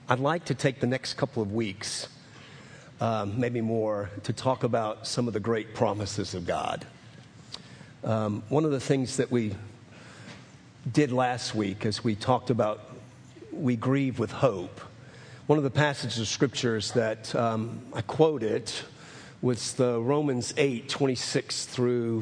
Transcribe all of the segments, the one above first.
I'd like to take the next couple of weeks, maybe more, to talk about some of the great promises of God. One of the things that we did last week as we talked about we grieve with hope, one of the passages of scriptures that I quoted was the Romans 8:26 through,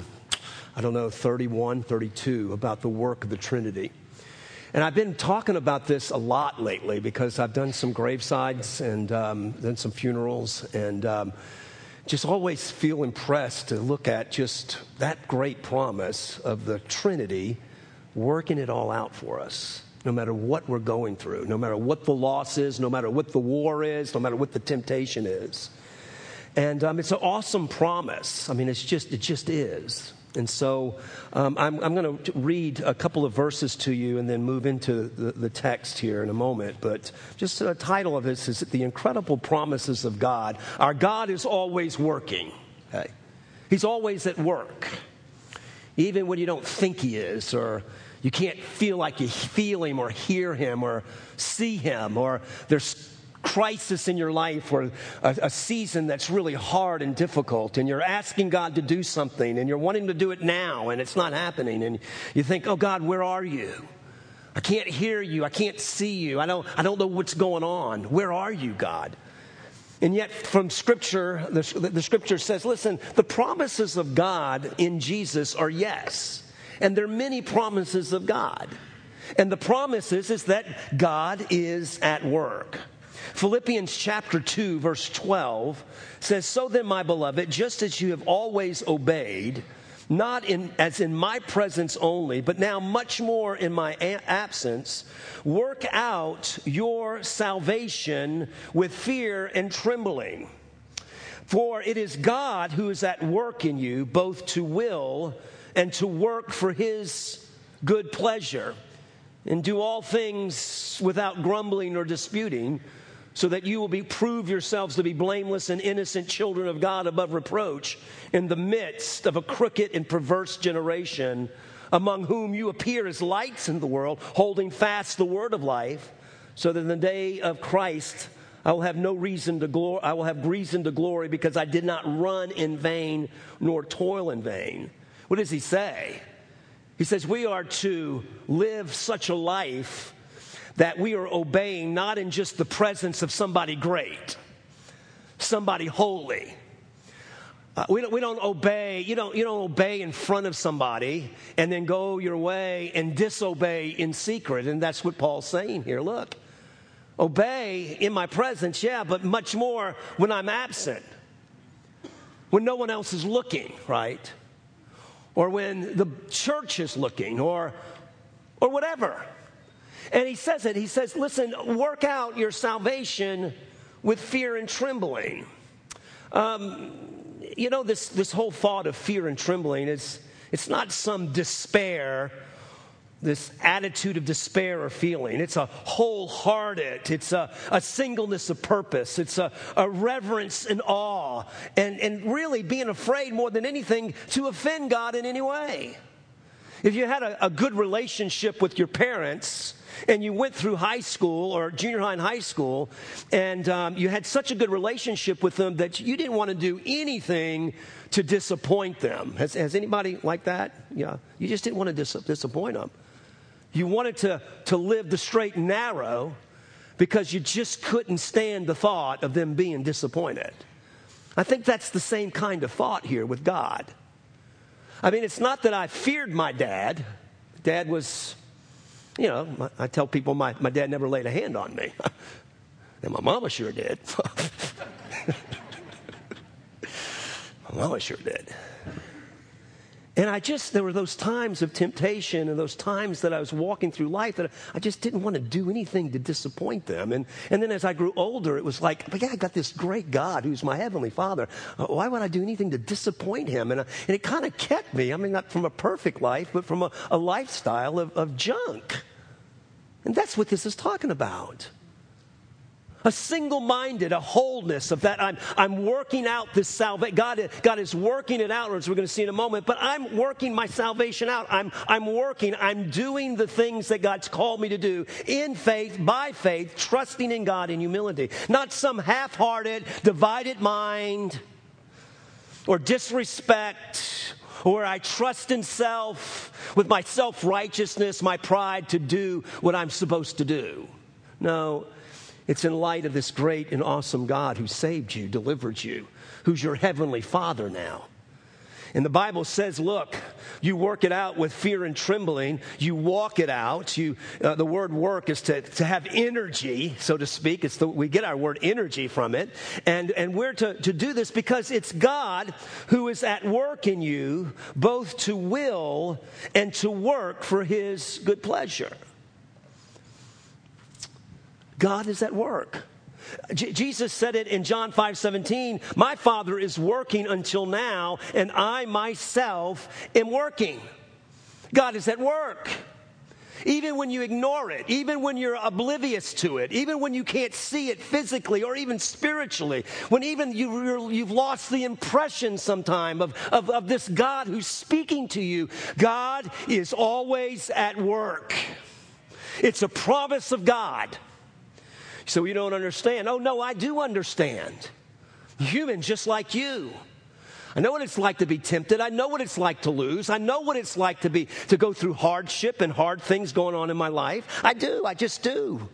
31, 32, about the work of the Trinity. And I've been talking about this a lot lately because I've done some gravesides and done some funerals, and just always feel impressed to look at just that great promise of the Trinity working it all out for us, no matter what we're going through, no matter what the loss is, no matter what the war is, no matter what the temptation is. And it's an awesome promise. I mean, it just is. And so I'm going to read a couple of verses to you and then move into the text here in a moment. But just the title of this is The Incredible Promises of God. Our God is always working. Okay? He's always at work. Even when you don't think he is, or you can't feel like you feel him or hear him or see him, or there's crisis in your life or a season that's really hard and difficult, and you're asking God to do something and you're wanting to do it now and it's not happening, and you think, oh God, where are you? I can't hear you. I can't see you. I don't know what's going on. Where are you, God? And yet from Scripture, the Scripture says, listen, the promises of God in Jesus are yes. And there are many promises of God. And the promise is that God is at work. Philippians chapter 2, verse 12 says, so then, my beloved, just as you have always obeyed, not as in my presence only, but now much more in my absence, work out your salvation with fear and trembling. For it is God who is at work in you, both to will and to work for his good pleasure, and do all things without grumbling or disputing, so that you will prove yourselves to be blameless and innocent children of God above reproach in the midst of a crooked and perverse generation, among whom you appear as lights in the world, holding fast the word of life, so that in the day of Christ I will have reason to glory, because I did not run in vain nor toil in vain. What does he say? He says we are to live such a life that we are obeying not in just the presence of somebody great, somebody holy. We don't obey. You don't obey in front of somebody and then go your way and disobey in secret. And that's what Paul's saying here. Look, obey in my presence, yeah, but much more when I'm absent, when no one else is looking, right? Or when the church is looking, or whatever. And he says it. He says, listen, work out your salvation with fear and trembling. This whole thought of fear and trembling it's not some despair, this attitude of despair or feeling. It's a wholehearted, it's a singleness of purpose. It's a reverence and awe, and really being afraid more than anything to offend God in any way. If you had a good relationship with your parents, and you went through high school or junior high and high school, and you had such a good relationship with them that you didn't want to do anything to disappoint them. Has anybody like that? Yeah, you just didn't want to disappoint them. You wanted to live the straight and narrow because you just couldn't stand the thought of them being disappointed. I think that's the same kind of thought here with God. I mean, it's not that I feared my dad. Dad was, I tell people my dad never laid a hand on me. And my mama sure did. My mama sure did. And there were those times of temptation and those times that I was walking through life that I just didn't want to do anything to disappoint them. And then as I grew older, it was like, but yeah, I got this great God who's my Heavenly Father. Why would I do anything to disappoint him? And it kind of kept me, not from a perfect life, but from a lifestyle of junk. And that's what this is talking about. A single-minded, a wholeness of that. I'm working out this salvation. God is working it out, as we're going to see in a moment, but I'm working my salvation out. I'm doing the things that God's called me to do in faith, by faith, trusting in God in humility. Not some half-hearted, divided mind or disrespect, or I trust in self with my self-righteousness, my pride to do what I'm supposed to do. No. It's in light of this great and awesome God who saved you, delivered you, who's your heavenly Father now. And the Bible says, look, you work it out with fear and trembling. You walk it out. The word work is to have energy, so to speak. We get our word energy from it. And we're to do this because it's God who is at work in you, both to will and to work for his good pleasure. God is at work. Jesus said it in John 5:17, my Father is working until now, and I myself am working. God is at work. Even when you ignore it, even when you're oblivious to it, even when you can't see it physically or even spiritually, when even you've lost the impression sometime of this God who's speaking to you, God is always at work. It's a promise of God. So you don't understand. Oh, no, I do understand. Human just like you. I know what it's like to be tempted. I know what it's like to lose. I know what it's like to go through hardship and hard things going on in my life. I do. I just do.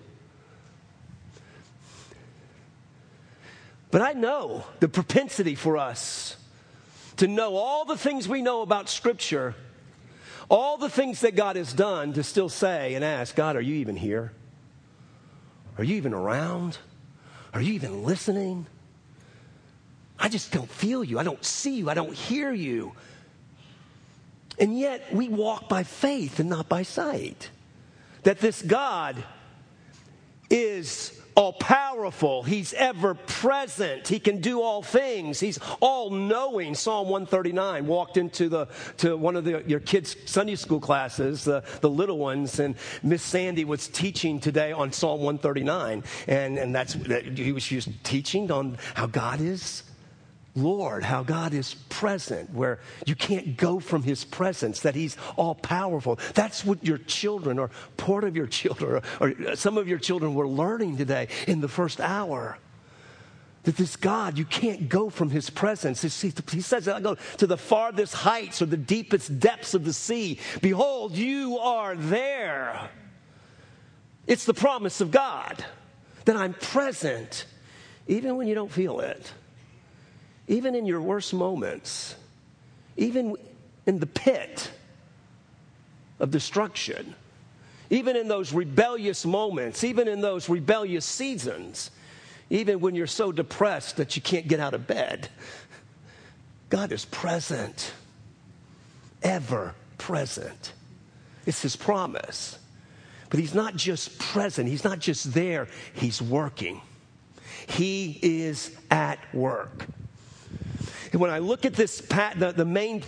But I know the propensity for us to know all the things we know about Scripture, all the things that God has done, to still say and ask, God, are you even here? Are you even around? Are you even listening? I just don't feel you. I don't see you. I don't hear you. And yet we walk by faith and not by sight. That this God is all-powerful. He's ever-present. He can do all things. He's all-knowing. Psalm 139. Walked into one of your kids' Sunday school classes, the little ones, and Miss Sandy was teaching today on Psalm 139. And she was teaching on how God is Lord, how God is present, where you can't go from his presence, that he's all-powerful. That's what your children, or part of your children, or some of your children were learning today in the first hour. That this God, you can't go from his presence. He says, I go to the farthest heights or the deepest depths of the sea. Behold, you are there. It's the promise of God that I'm present, even when you don't feel it. Even in your worst moments, even in the pit of destruction, even in those rebellious moments, even in those rebellious seasons, even when you're so depressed that you can't get out of bed, God is present, ever present. It's his promise. But he's not just present, he's not just there, he's working. He is at work. And when I look at this, the main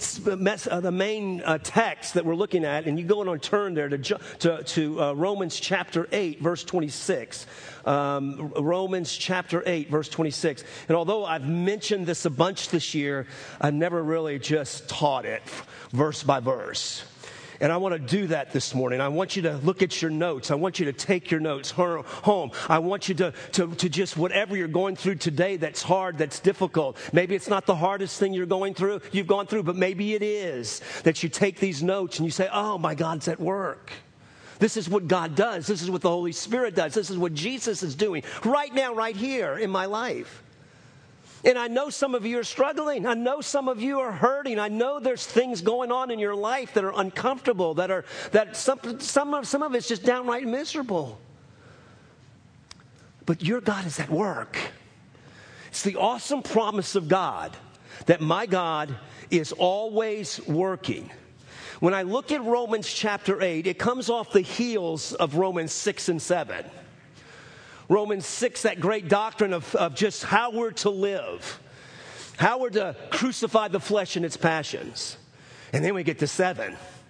text that we're looking at, and you go and turn there to Romans chapter 8, verse 26. Romans chapter 8, verse 26. And although I've mentioned this a bunch this year, I've never really just taught it verse by verse. And I want to do that this morning. I want you to look at your notes. I want you to take your notes home. I want you to just, whatever you're going through today that's hard, that's difficult. Maybe it's not the hardest thing you've gone through, but maybe it is. That you take these notes and you say, oh, my God's at work. This is what God does. This is what the Holy Spirit does. This is what Jesus is doing right now, right here in my life. And I know some of you are struggling. I know some of you are hurting. I know there's things going on in your life that are uncomfortable, that some of it's just downright miserable. But your God is at work. It's the awesome promise of God that my God is always working. When I look at Romans chapter 8, it comes off the heels of Romans 6 and 7. Romans 6, that great doctrine of just how we're to live, how we're to crucify the flesh and its passions. And then we get to 7,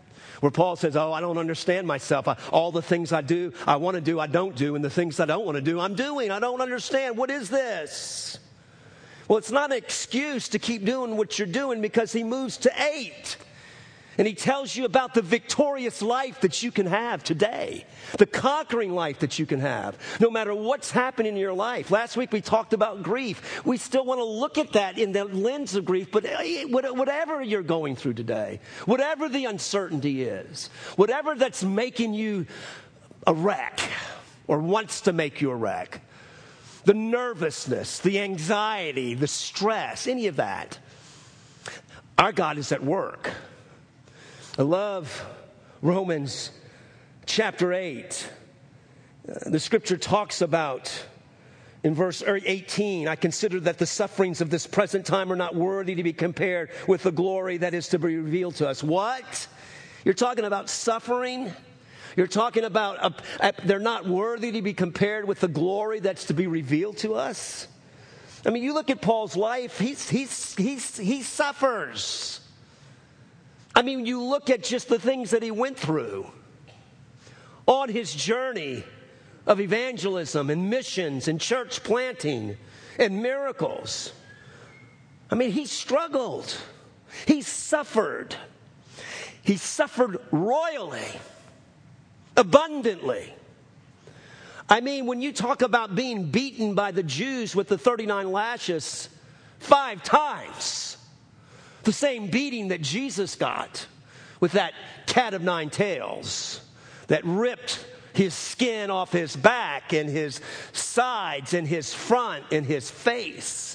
Where Paul says, I don't understand myself. All the things I do, I want to do, I don't do. And the things I don't want to do, I'm doing. I don't understand. What is this? Well, it's not an excuse to keep doing what you're doing, because he moves to 8. And he tells you about the victorious life that you can have today, the conquering life that you can have, no matter what's happening in your life. Last week we talked about grief. We still want to look at that in the lens of grief, but whatever you're going through today, whatever the uncertainty is, whatever that's making you a wreck or wants to make you a wreck, the nervousness, the anxiety, the stress, any of that, our God is at work. I love Romans chapter 8. The scripture talks about, in verse 18, I consider that the sufferings of this present time are not worthy to be compared with the glory that is to be revealed to us. What? You're talking about suffering? You're talking about they're not worthy to be compared with the glory that's to be revealed to us? I mean, you look at Paul's life, he suffers. I mean, you look at just the things that he went through on his journey of evangelism and missions and church planting and miracles. I mean, he struggled. He suffered. He suffered royally, abundantly. I mean, when you talk about being beaten by the Jews with the 39 lashes 5 times, the same beating that Jesus got with that cat of 9 tails that ripped his skin off his back and his sides and his front and his face.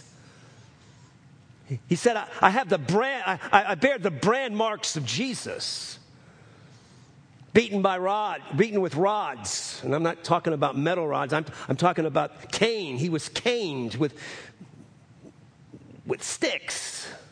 He said, I have the brand, I bear the brand marks of Jesus. Beaten with rods. And I'm not talking about metal rods. I'm talking about cane. He was caned with sticks.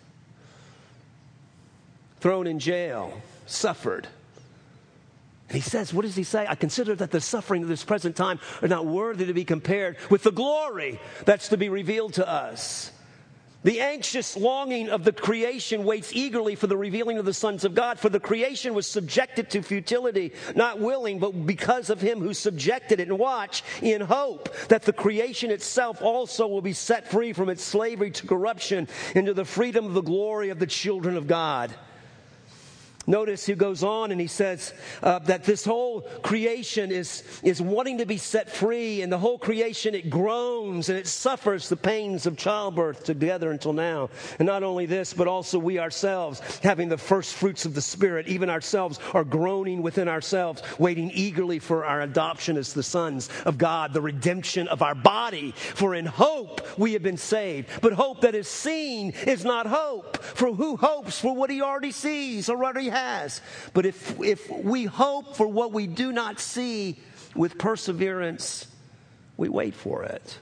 Thrown in jail, suffered. And he says, what does he say? I consider that the suffering of this present time are not worthy to be compared with the glory that's to be revealed to us. The anxious longing of the creation waits eagerly for the revealing of the sons of God. For the creation was subjected to futility, not willing, but because of him who subjected it. And watch, in hope that the creation itself also will be set free from its slavery to corruption into the freedom of the glory of the children of God. Notice he goes on and he says that this whole creation is wanting to be set free, and the whole creation, it groans and it suffers the pains of childbirth together until now. And not only this, but also we ourselves, having the first fruits of the Spirit, even ourselves are groaning within ourselves, waiting eagerly for our adoption as the sons of God, the redemption of our body. For in hope we have been saved. But hope that is seen is not hope. For who hopes for what he already sees or already has? But if we hope for what we do not see with perseverance, we wait for it.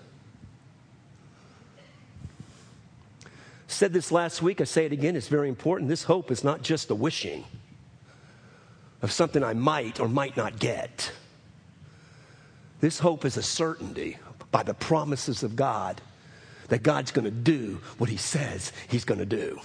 I said this last week, I say it again, it's very important. This hope is not just a wishing of something I might or might not get. This hope is a certainty by the promises of God that God's going to do what he says he's going to do.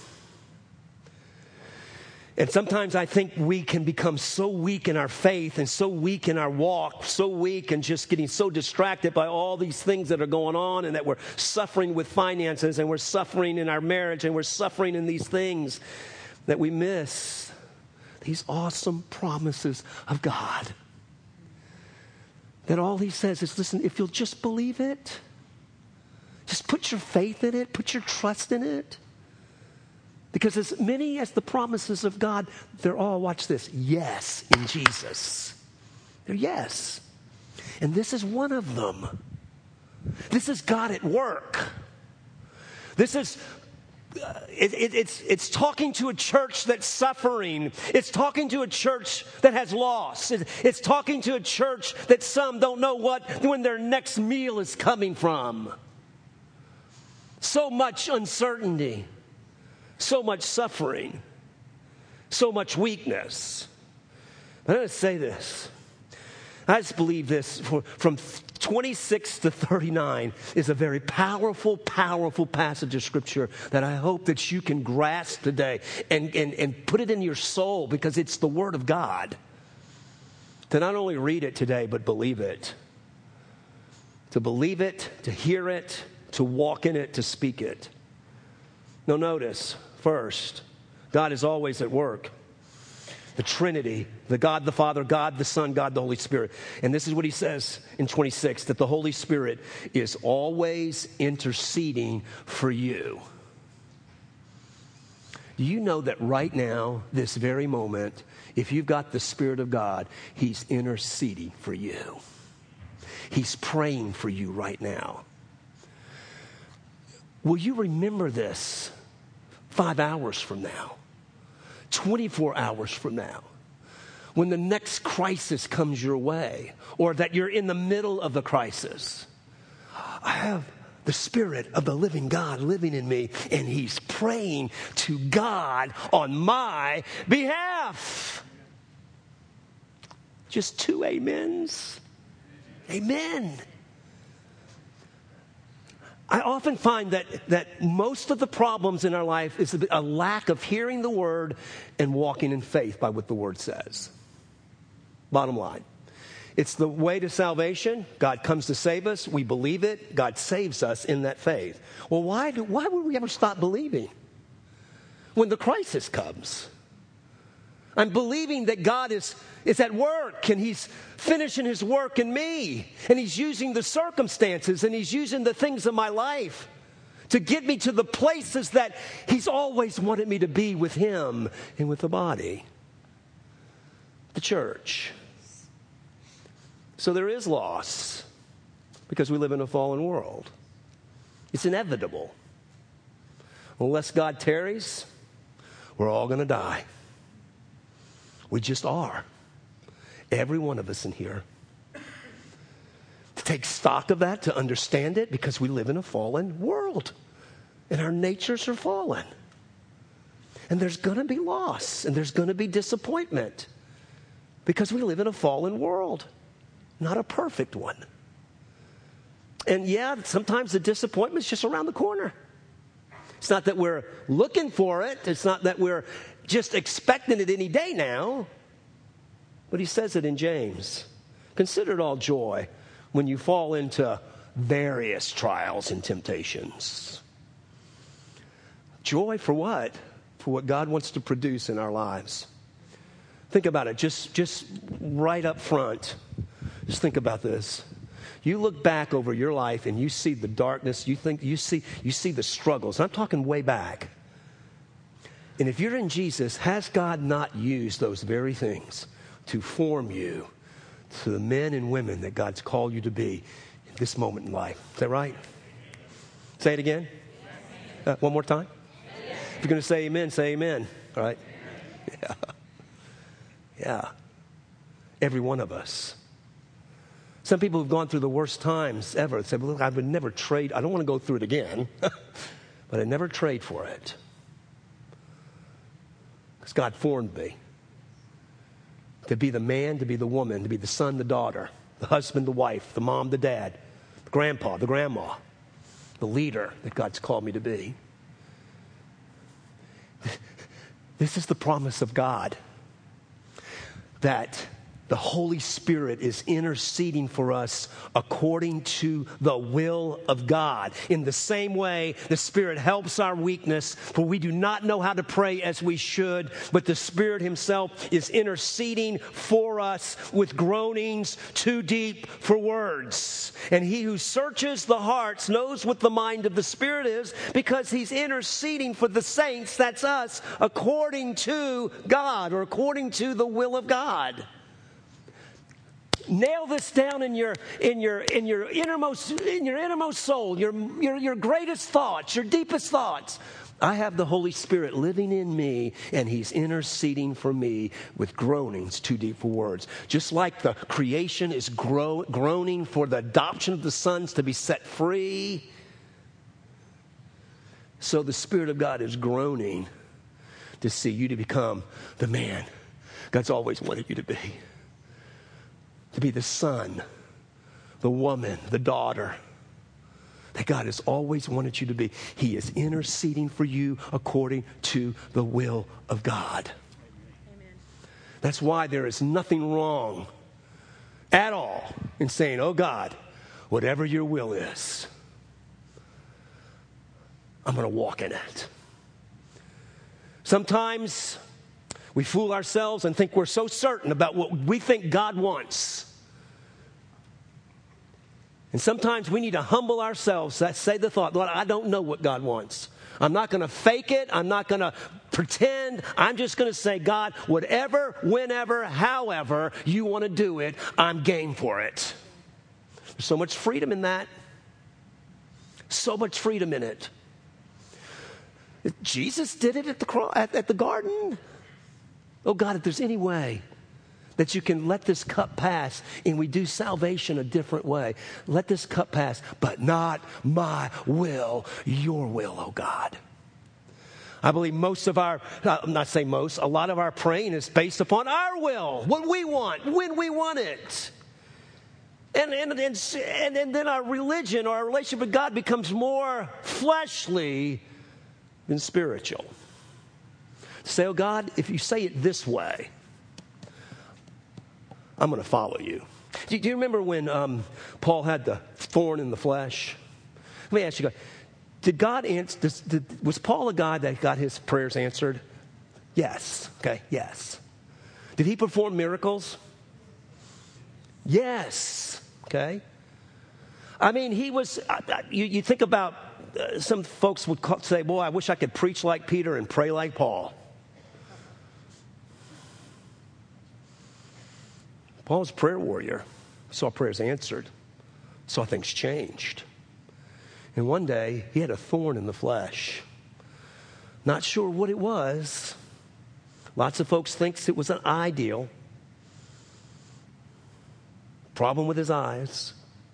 And sometimes I think we can become so weak in our faith and so weak in our walk, so weak and just getting so distracted by all these things that are going on, and that we're suffering with finances and we're suffering in our marriage and we're suffering in these things, that we miss these awesome promises of God. That all he says is, listen, if you'll just believe it, just put your faith in it, put your trust in it. Because as many as the promises of God, they're all, watch this, yes in Jesus. They're yes. And this is one of them. This is God at work. This is, it's talking to a church that's suffering. It's talking to a church that has loss. It's talking to a church that some don't know when their next meal is coming from. So much uncertainty. So much suffering, so much weakness. I'm going to say this. I just believe this from 26 to 39 is a very powerful, powerful passage of Scripture that I hope that you can grasp today and put it in your soul, because it's the Word of God. To not only read it today, but believe it. To believe it, to hear it, to walk in it, to speak it. Now notice, first, God is always at work. The Trinity, the God the Father, God the Son, God the Holy Spirit. And this is what he says in 26, that the Holy Spirit is always interceding for you. Do you know that right now, this very moment, if you've got the Spirit of God, he's interceding for you. He's praying for you right now. Will you remember this 5 hours from now? 24 hours from now, when the next crisis comes your way, or that you're in the middle of the crisis? I have the Spirit of the living God living in me, and he's praying to God on my behalf. Just 2 amens. Amen. I often find that most of the problems in our life is a lack of hearing the Word and walking in faith by what the Word says. Bottom line. It's the way to salvation. God comes to save us. We believe it. God saves us in that faith. Well, why would we ever stop believing when the crisis comes? I'm believing that God is at work, and he's finishing his work in me, and he's using the circumstances, and he's using the things in my life to get me to the places that he's always wanted me to be with him and with the body, the church. So there is loss because we live in a fallen world. It's inevitable. Unless God tarries, we're all going to die. We just are. Every one of us in here. To take stock of that, to understand it, because we live in a fallen world. And our natures are fallen. And there's going to be loss. And there's going to be disappointment. Because we live in a fallen world. Not a perfect one. And yeah, sometimes the disappointment's just around the corner. It's not that we're looking for it. It's not that we're just expecting it any day now. But he says it in James. Consider it all joy when you fall into various trials and temptations. Joy for what? For what God wants to produce in our lives. Think about it, just right up front. Just think about this. You look back over your life and you see the darkness, you see the struggles. I'm talking way back. And if you're in Jesus, has God not used those very things to form you to the men and women that God's called you to be in this moment in life? Is that right? Say it again. One more time. If you're going to say amen, say amen. All right? Yeah. Yeah. Every one of us. Some people who've gone through the worst times ever say, well, look, I would never trade. I don't want to go through it again, but I'd never trade for it. Because God formed me to be the man, to be the woman, to be the son, the daughter, the husband, the wife, the mom, the dad, the grandpa, the grandma, the leader that God's called me to be. This is the promise of God, that the Holy Spirit is interceding for us according to the will of God. In the same way, the Spirit helps our weakness, for we do not know how to pray as we should, but the Spirit himself is interceding for us with groanings too deep for words. And he who searches the hearts knows what the mind of the Spirit is, because he's interceding for the saints, that's us, according to God, or according to the will of God. Nail this down in your innermost soul, your greatest thoughts, your deepest thoughts. I have the Holy Spirit living in me, and he's interceding for me with groanings too deep for words. Just like the creation is groaning for the adoption of the sons to be set free, so the Spirit of God is groaning to see you to become the man God's always wanted you to be the son the woman, the daughter that God has always wanted you to be. He is interceding for you according to the will of God. Amen. That's why there is nothing wrong at all in saying, oh God, whatever your will is, I'm going to walk in it. Sometimes we fool ourselves and think we're so certain about what we think God wants. And sometimes we need to humble ourselves, say the thought, Lord, I don't know what God wants. I'm not going to fake it. I'm not going to pretend. I'm just going to say, God, whatever, whenever, however you want to do it, I'm game for it. There's so much freedom in that. So much freedom in it. Jesus did it at the cross, at the garden. Oh, God, if there's any way that you can let this cup pass, and we do salvation a different way. Let this cup pass, but not my will, your will, oh God. I believe most of our, I'm not saying most, a lot of our praying is based upon our will, what we want, when we want it. And then our religion or our relationship with God becomes more fleshly than spiritual. Say, oh God, if you say it this way, I'm going to follow you. Do you remember when Paul had the thorn in the flesh? Let me ask you, did God answer? Was Paul a guy that got his prayers answered? Yes. Okay, yes. Did he perform miracles? Yes. Okay. I mean, he was, you think about, some folks would say, boy, I wish I could preach like Peter and pray like Paul. Paul's a prayer warrior. Saw prayers answered. Saw things changed. And one day, he had a thorn in the flesh. Not sure what it was. Lots of folks think it was an eye deal. Problem with his eyes.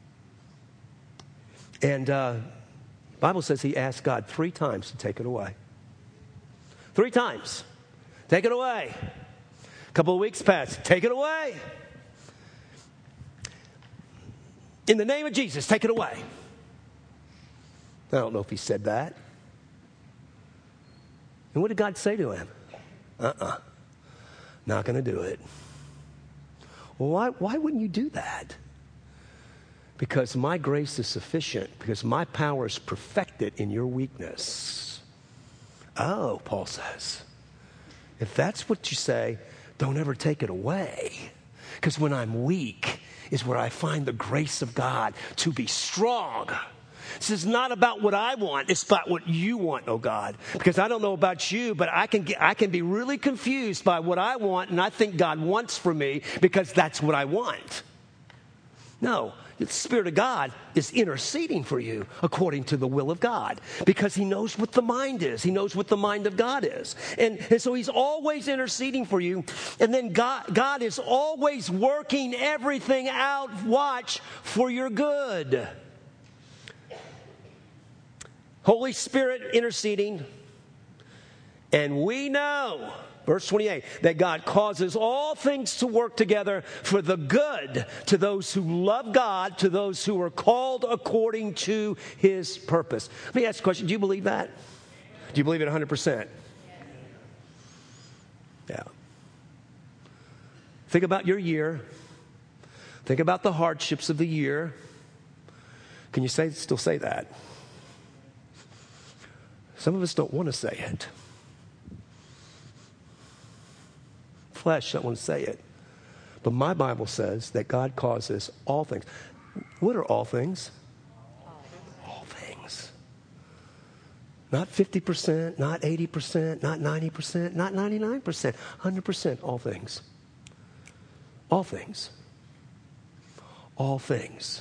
And the Bible says he asked God 3 times to take it away. 3 times. Take it away. A couple of weeks passed. Take it away. In the name of Jesus, take it away. I don't know if he said that. And what did God say to him? Not going to do it. Well, why wouldn't you do that? Because my grace is sufficient. Because my power is perfected in your weakness. Oh, Paul says, if that's what you say, don't ever take it away. Because when I'm weak is where I find the grace of God to be strong. This is not about what I want. It's about what you want, oh God. Because I don't know about you, but I can be really confused by what I want and I think God wants for me because that's what I want. No, the Spirit of God is interceding for you according to the will of God because He knows what the mind is. He knows what the mind of God is. And so He's always interceding for you. And then God is always working everything out, watch, for your good. Holy Spirit interceding. And we know, verse 28, that God causes all things to work together for the good to those who love God, to those who are called according to His purpose. Let me ask you a question. Do you believe that? Do you believe it 100%? Yeah. Think about your year. Think about the hardships of the year. Can you still say that? Some of us don't want to say it. Flesh don't want to say it. But my Bible says that God causes all things. What are all things? All things. Not 50%, not 80%, not 90%, not 99%, 100%, all things. All things. All things.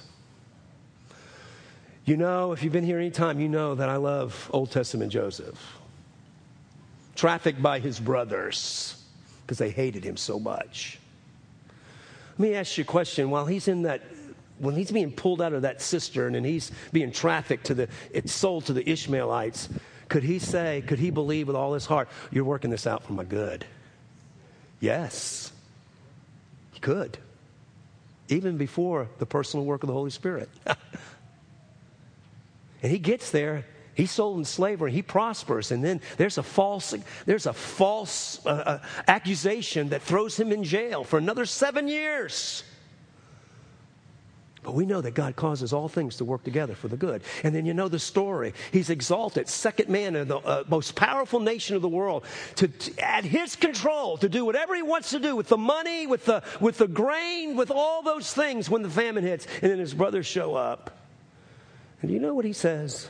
You know, if you've been here any time, you know that I love Old Testament Joseph. Trafficked by his brothers because they hated him so much. Let me ask you a question. While he's when he's being pulled out of that cistern and he's being trafficked it's sold to the Ishmaelites, could he believe with all his heart, you're working this out for my good? Yes, he could. even before the personal work of the Holy Spirit. And he gets there. He's sold in slavery. He prospers. And then there's a false accusation that throws him in jail for another 7 years. But we know that God causes all things to work together for the good. And then you know the story. He's exalted, second man in the most powerful nation of the world, to at his control, to do whatever he wants to do with the money, with the grain, with all those things when the famine hits. And then his brothers show up. And do you know what he says?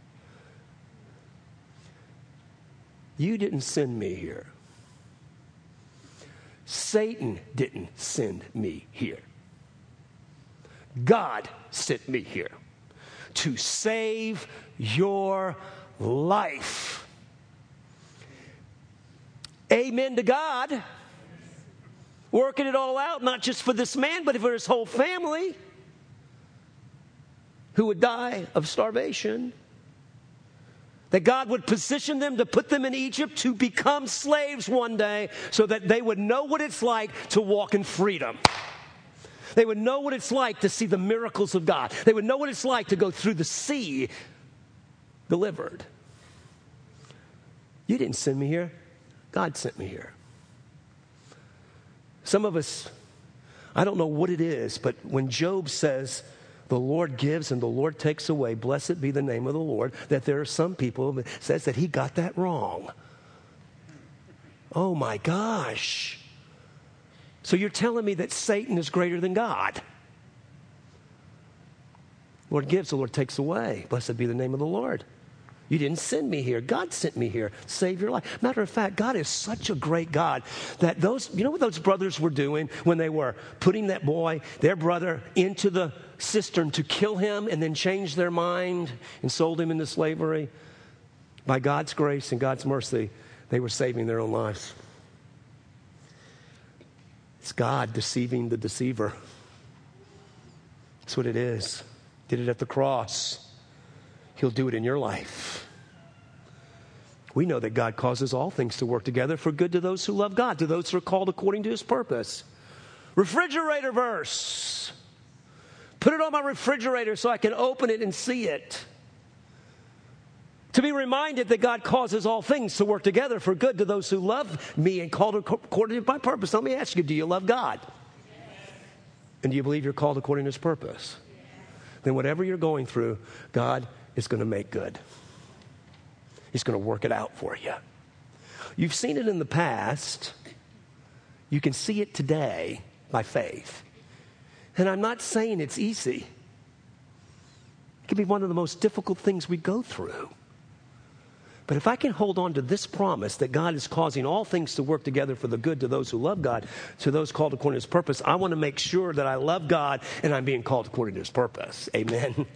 You didn't send me here. Satan didn't send me here. God sent me here to save your life. Amen to God. Working it all out, not just for this man, but for his whole family who would die of starvation. That God would position them to put them in Egypt to become slaves one day so that they would know what it's like to walk in freedom. They would know what it's like to see the miracles of God. They would know what it's like to go through the sea delivered. You didn't send me here. God sent me here. Some of us, I don't know what it is, but when Job says, the Lord gives and the Lord takes away, blessed be the name of the Lord, that there are some people that says that he got that wrong. Oh my gosh. So you're telling me that Satan is greater than God? Lord gives, the Lord takes away. Blessed be the name of the Lord. You didn't send me here. God sent me here. Save your life. Matter of fact, God is such a great God that you know what those brothers were doing when they were putting that boy, their brother, into the cistern to kill him and then change their mind and sold him into slavery? By God's grace and God's mercy, they were saving their own lives. It's God deceiving the deceiver. That's what it is. Did it at the cross. He'll do it in your life. We know that God causes all things to work together for good to those who love God, to those who are called according to his purpose. Refrigerator verse. Put it on my refrigerator so I can open it and see it. To be reminded that God causes all things to work together for good to those who love me and called according to my purpose. Let me ask you, do you love God? Yes. And do you believe you're called according to his purpose? Yes. Then whatever you're going through, God is going to make good. He's going to work it out for you. You've seen it in the past. You can see it today by faith. And I'm not saying it's easy. It can be one of the most difficult things we go through. But if I can hold on to this promise that God is causing all things to work together for the good to those who love God, to those called according to his purpose, I want to make sure that I love God and I'm being called according to his purpose. Amen.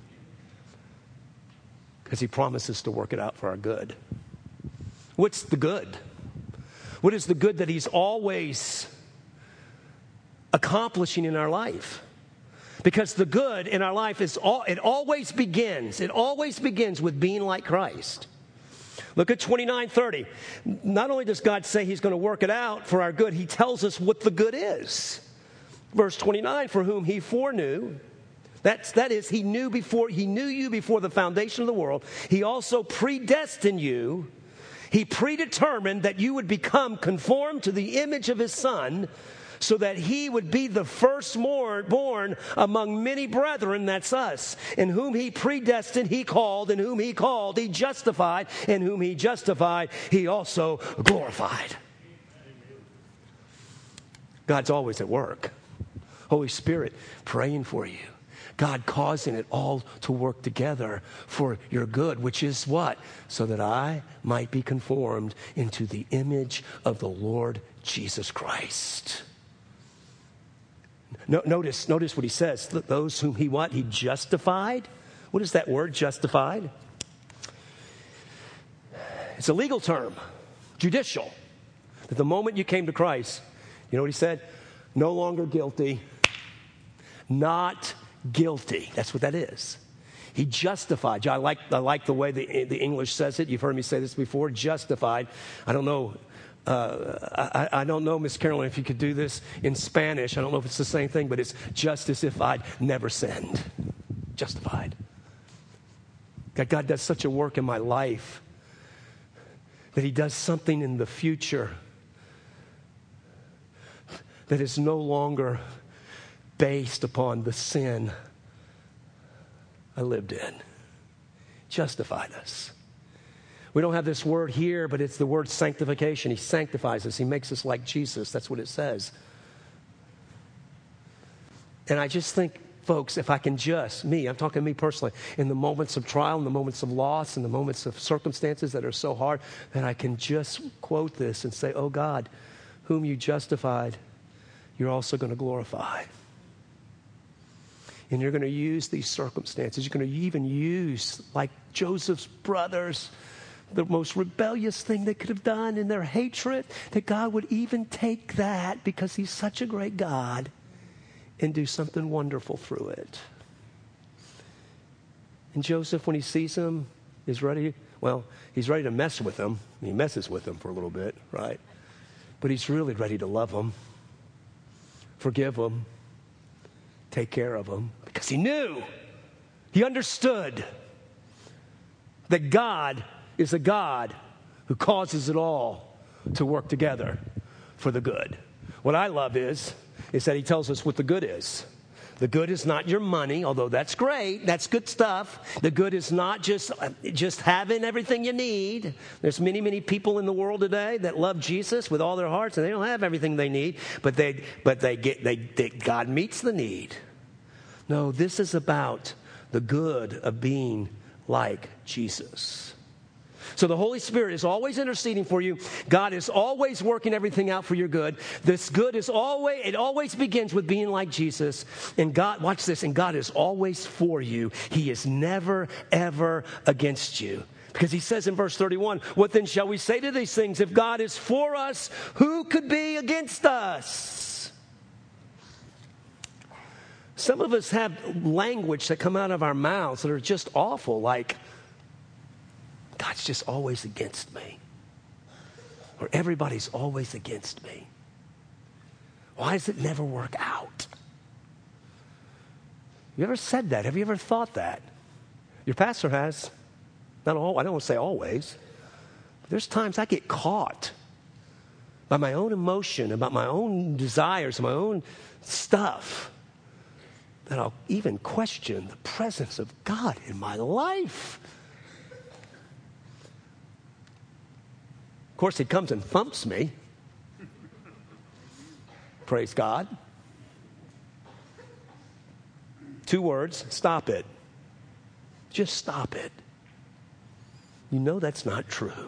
Because he promises to work it out for our good. What's the good? What is the good that he's always accomplishing in our life? Because the good in our life it always begins with being like Christ. Look at 29:30. Not only does God say he's going to work it out for our good, he tells us what the good is. Verse 29, for whom he foreknew, that is, he knew you before the foundation of the world. He also predestined you. He predetermined that you would become conformed to the image of his Son, so that he would be the firstborn among many brethren, that's us. And whom he predestined, he called. And whom he called, he justified. And whom he justified, he also glorified. God's always at work. Holy Spirit praying for you. God causing it all to work together for your good, which is what? So that I might be conformed into the image of the Lord Jesus Christ. Notice what he says. Those whom he what? He justified. What is that word, justified? It's a legal term, judicial. That the moment you came to Christ, you know what he said? No longer guilty, not guilty. That's what that is. He justified you. I like the way the English says it. You've heard me say this before. Justified. I don't know I don't know, Miss Carolyn, if you could do this in Spanish. I don't know if it's the same thing, but it's just as if I'd never sinned. Justified. That God does such a work in my life that he does something in the future that is no longer based upon the sin I lived in. Justified us. We don't have this word here, but it's the word sanctification. He sanctifies us. He makes us like Jesus. That's what it says. And I just think, folks, if I can just, I'm talking to me personally, in the moments of trial, in the moments of loss, in the moments of circumstances that are so hard, that I can just quote this and say, oh God, whom you justified, you're also going to glorify. And you're going to use these circumstances. You're going to even use, like Joseph's brothers, the most rebellious thing they could have done in their hatred, that God would even take that because he's such a great God and do something wonderful through it. And Joseph, when he sees him, is ready. Well, he's ready to mess with him. He messes with him for a little bit, right? But he's really ready to love him, forgive him, take care of him, because he knew, he understood that God is a God who causes it all to work together for the good. What I love is that he tells us what the good is. The good is not your money, although that's great. That's good stuff. The good is not just having everything you need. There's many, many people in the world today that love Jesus with all their hearts, and they don't have everything they need, but God meets the need. No, this is about the good of being like Jesus. So the Holy Spirit is always interceding for you. God is always working everything out for your good. This good is always begins with being like Jesus. And God, watch this, and God is always for you. He is never, ever against you. Because he says in verse 31, what then shall we say to these things? If God is for us, who could be against us? Some of us have language that come out of our mouths that are just awful, like, God's just always against me. Or everybody's always against me. Why does it never work out? You ever said that? Have you ever thought that? Your pastor has. Not all. I don't want to say always. But there's times I get caught by my own emotion, about my own desires, my own stuff, that I'll even question the presence of God in my life. Of course, he comes and thumps me. Praise God. 2 words, stop it. Just stop it. You know that's not true.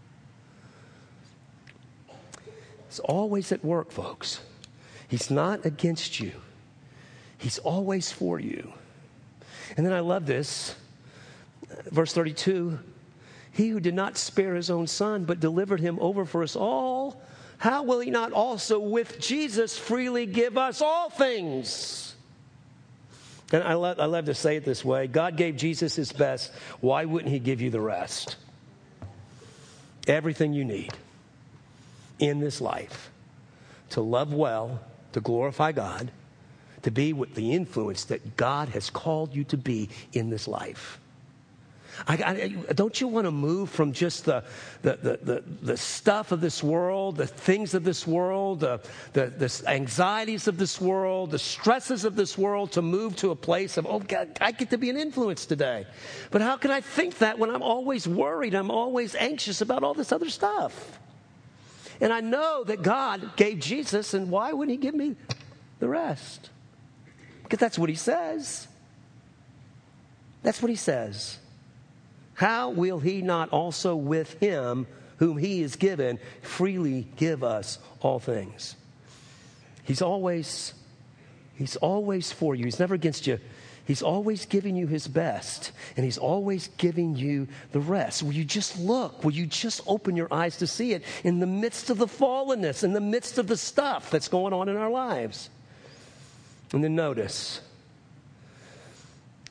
He's always at work, folks. He's not against you. He's always for you. And then I love this. Verse 32. He who did not spare his own son, but delivered him over for us all, how will he not also with Jesus freely give us all things? And I love to say it this way. God gave Jesus his best. Why wouldn't he give you the rest? Everything you need in this life to love well, to glorify God, to be with the influence that God has called you to be in this life. Don't you want to move from just the stuff of this world, the things of this world, the anxieties of this world, the stresses of this world, to move to a place of, oh, God, I get to be an influence today. But how can I think that when I'm always worried, I'm always anxious about all this other stuff? And I know that God gave Jesus, and why wouldn't he give me the rest? Because that's what he says. That's what he says. How will he not also with him whom he is given freely give us all things? He's always for you. He's never against you. He's always giving you his best, and he's always giving you the rest. Will you just look? Will you just open your eyes to see it in the midst of the fallenness, in the midst of the stuff that's going on in our lives? And then notice,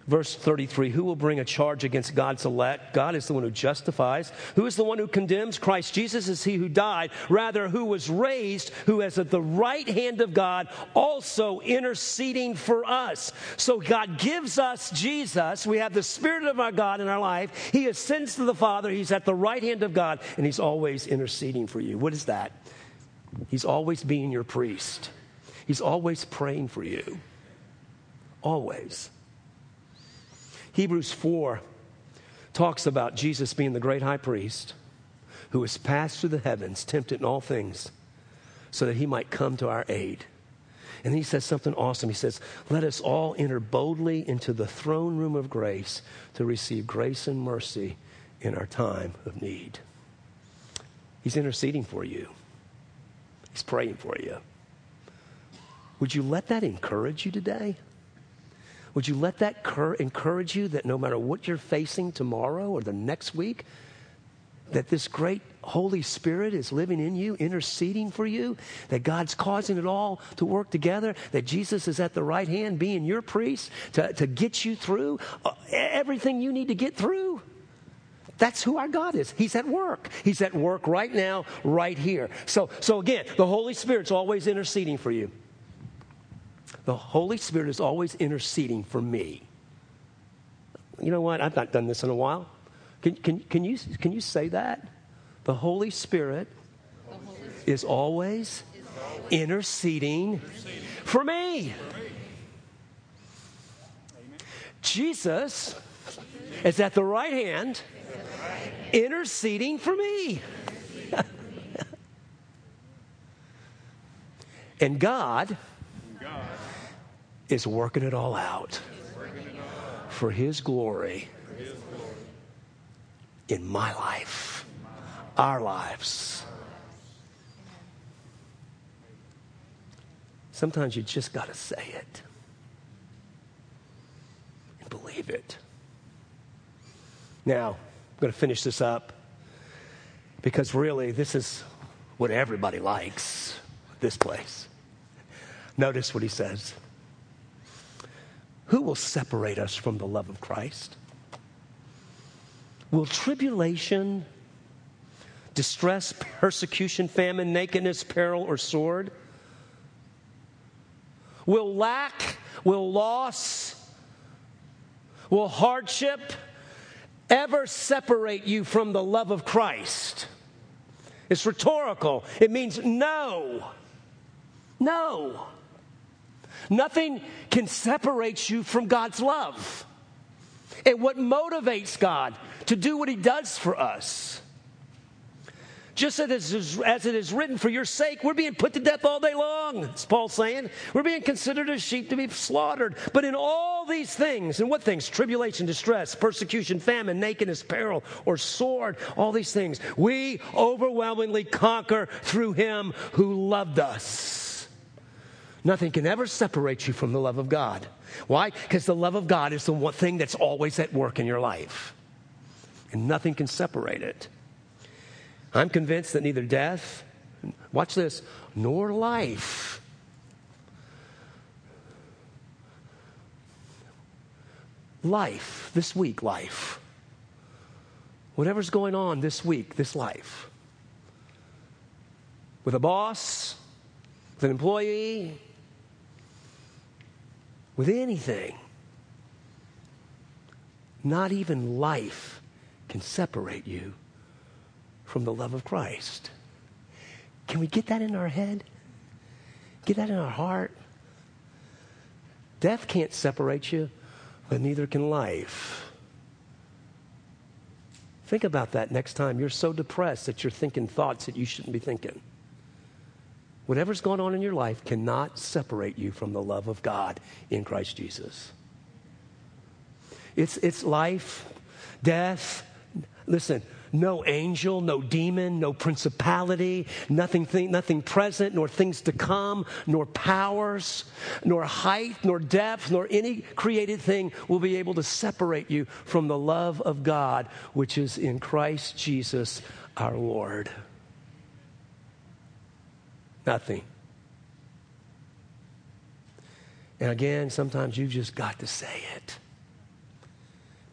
Verse 33, who will bring a charge against God's elect? God is the one who justifies. Who is the one who condemns? Christ Jesus is he who died, rather who was raised, who is at the right hand of God, also interceding for us. So God gives us Jesus. We have the Spirit of our God in our life. He ascends to the Father. He's at the right hand of God, and he's always interceding for you. What is that? He's always being your priest. He's always praying for you. Always. Hebrews 4 talks about Jesus being the great high priest who has passed through the heavens, tempted in all things, so that he might come to our aid. And he says something awesome. He says, let us all enter boldly into the throne room of grace to receive grace and mercy in our time of need. He's interceding for you. He's praying for you. Would you let that encourage you today? Would you let that encourage you that no matter what you're facing tomorrow or the next week, that this great Holy Spirit is living in you, interceding for you, that God's causing it all to work together, that Jesus is at the right hand being your priest to get you through everything you need to get through? That's who our God is. He's at work. He's at work right now, right here. So again, the Holy Spirit's always interceding for you. The Holy Spirit is always interceding for me. You know what? I've not done this in a while. Can you say that? The Holy Spirit is always interceding for me. Jesus is at the right hand interceding for me. And God is working it all out for his glory in my life, our lives. Sometimes you just got to say it and believe it. Now, I'm going to finish this up because really this is what everybody likes, this place. Notice what he says. Who will separate us from the love of Christ? Will tribulation, distress, persecution, famine, nakedness, peril, or sword? Will lack, will loss, will hardship ever separate you from the love of Christ? It's rhetorical. It means no. No. Nothing can separate you from God's love. And what motivates God to do what he does for us. Just as it is written, for your sake, we're being put to death all day long, as Paul's saying. We're being considered as sheep to be slaughtered. But in all these things, and what things? Tribulation, distress, persecution, famine, nakedness, peril, or sword, all these things, we overwhelmingly conquer through him who loved us. Nothing can ever separate you from the love of God. Why? Because the love of God is the one thing that's always at work in your life. And nothing can separate it. I'm convinced that neither death, watch this, nor life, this week, whatever's going on this week, this life, with a boss, with an employee, with anything, not even life can separate you from the love of Christ. Can we get that in our head? Get that in our heart? Death can't separate you, but neither can life. Think about that next time you're so depressed that you're thinking thoughts that you shouldn't be thinking. Whatever's going on in your life cannot separate you from the love of God in Christ Jesus. It's life, death. Listen, no angel, no demon, no principality, nothing present, nor things to come, nor powers, nor height, nor depth, nor any created thing will be able to separate you from the love of God, which is in Christ Jesus our Lord. Nothing. And again, sometimes you've just got to say it.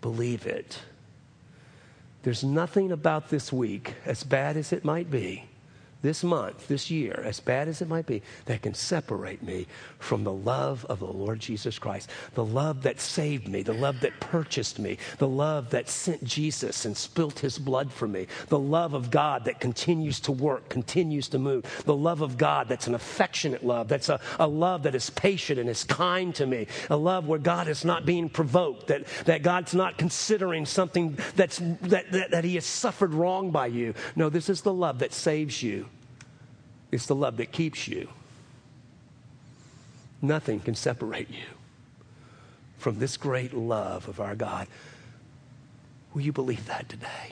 believe it. There's nothing about this week, as bad as it might be, this month, this year, as bad as it might be, that can separate me from the love of the Lord Jesus Christ. The love that saved me, the love that purchased me, the love that sent Jesus and spilt his blood for me, the love of God that continues to work, continues to move, the love of God that's an affectionate love, that's a love that is patient and is kind to me, a love where God is not being provoked, that God's not considering something that he has suffered wrong by you. No, this is the love that saves you. It's the love that keeps you. Nothing can separate you from this great love of our God. Will you believe that today?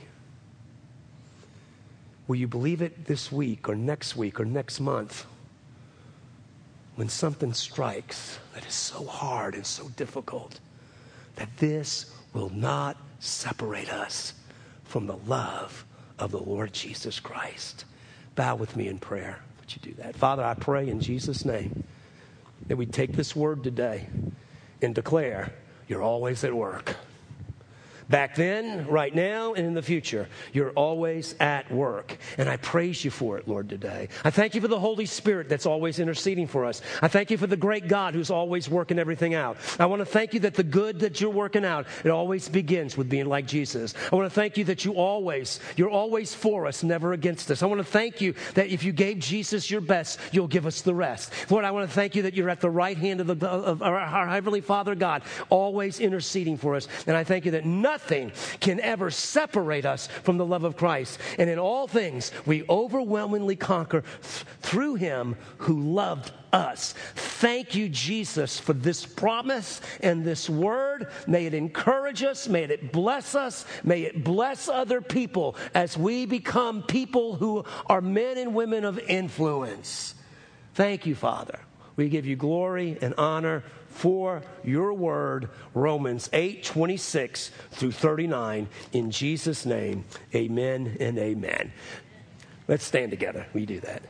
Will you believe it this week or next month when something strikes that is so hard and so difficult that this will not separate us from the love of the Lord Jesus Christ? Bow with me in prayer. Would you do that? Father, I pray in Jesus' name that we take this word today and declare you're always at work. Back then, right now, and in the future, you're always at work. And I praise you for it, Lord, today. I thank you for the Holy Spirit that's always interceding for us. I thank you for the great God who's always working everything out. I want to thank you that the good that you're working out, it always begins with being like Jesus. I want to thank you that you're always for us, never against us. I want to thank you that if you gave Jesus your best, you'll give us the rest. Lord, I want to thank you that you're at the right hand of our Heavenly Father God, always interceding for us. And I thank you that nothing can ever separate us from the love of Christ. And in all things, we overwhelmingly conquer through him who loved us. Thank you, Jesus, for this promise and this word. May it encourage us. May it bless us. May it bless other people as we become people who are men and women of influence. Thank you, Father. We give you glory and honor for your word, Romans 8:26 through 39. In Jesus' name, amen and amen. Let's stand together. We do that.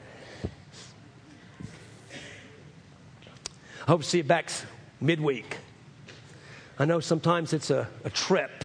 I hope to see you back midweek. I know sometimes it's a trip.